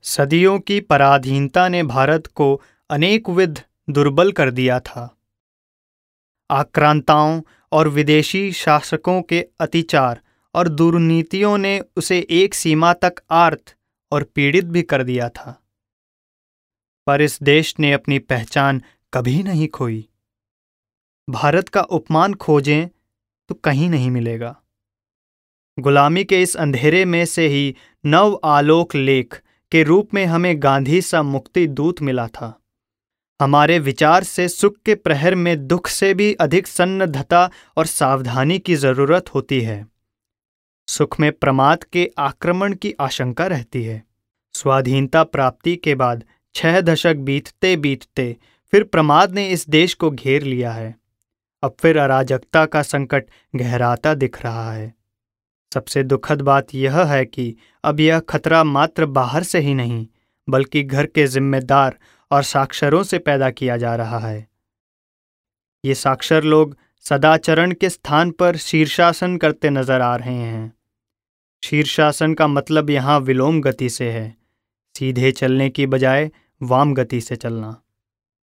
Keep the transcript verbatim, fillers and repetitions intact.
सदियों की पराधीनता ने भारत को अनेकविध दुर्बल कर दिया था। आक्रांताओं और विदेशी शासकों के अतिचार और दुर्नीतियों ने उसे एक सीमा तक आर्त और पीड़ित भी कर दिया था। पर इस देश ने अपनी पहचान कभी नहीं खोई। भारत का उपमान खोजें तो कहीं नहीं मिलेगा। गुलामी के इस अंधेरे में से ही नव आलोक लेख के रूप में हमें गांधी सा मुक्ति दूत मिला था। हमारे विचार से सुख के प्रहर में दुख से भी अधिक सन्नद्धता और सावधानी की जरूरत होती है। सुख में प्रमाद के आक्रमण की आशंका रहती है। स्वाधीनता प्राप्ति के बाद छह दशक बीतते बीतते फिर प्रमाद ने इस देश को घेर लिया है। अब फिर अराजकता का संकट गहराता दिख रहा है। सबसे दुखद बात यह है कि अब यह खतरा मात्र बाहर से ही नहीं, बल्कि घर के जिम्मेदार और साक्षरों से पैदा किया जा रहा है। ये साक्षर लोग सदाचरण के स्थान पर शीर्षासन करते नजर आ रहे हैं। शीर्षासन का मतलब यहाँ विलोम गति से है, सीधे चलने की बजाय वाम गति से चलना।